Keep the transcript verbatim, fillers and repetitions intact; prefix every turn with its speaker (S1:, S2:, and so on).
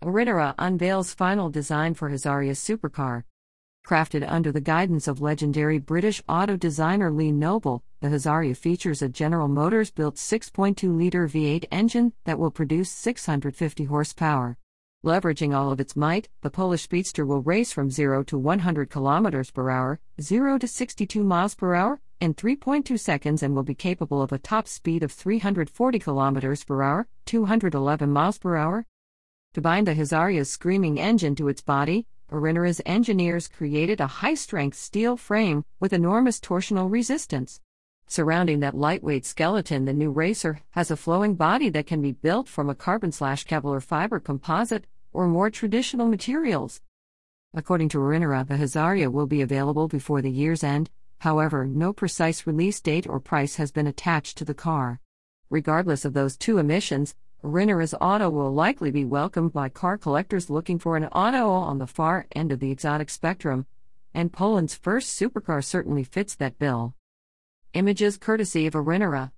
S1: Arinera unveils final design for Hazaria's supercar. Crafted under the guidance of legendary British auto designer Lee Noble, the Hazaria features a General Motors built six point two liter V eight engine that will produce six hundred fifty horsepower. Leveraging all of its might, the Polish Speedster will race from zero to one hundred kilometers per hour, zero to sixty-two miles per hour, in three point two seconds and will be capable of a top speed of three hundred forty kilometers per hour, two hundred eleven miles per hour. To bind the Hazaria's screaming engine to its body, Arinera's engineers created a high-strength steel frame with enormous torsional resistance. Surrounding that lightweight skeleton, the new racer has a flowing body that can be built from a carbon-slash-Kevlar fiber composite or more traditional materials. According to Arinera, the Hazaria will be available before the year's end. However, no precise release date or price has been attached to the car. Regardless of those two emissions, Arinera's auto will likely be welcomed by car collectors looking for an auto on the far end of the exotic spectrum, and Poland's first supercar certainly fits that bill. Images courtesy of Arinera.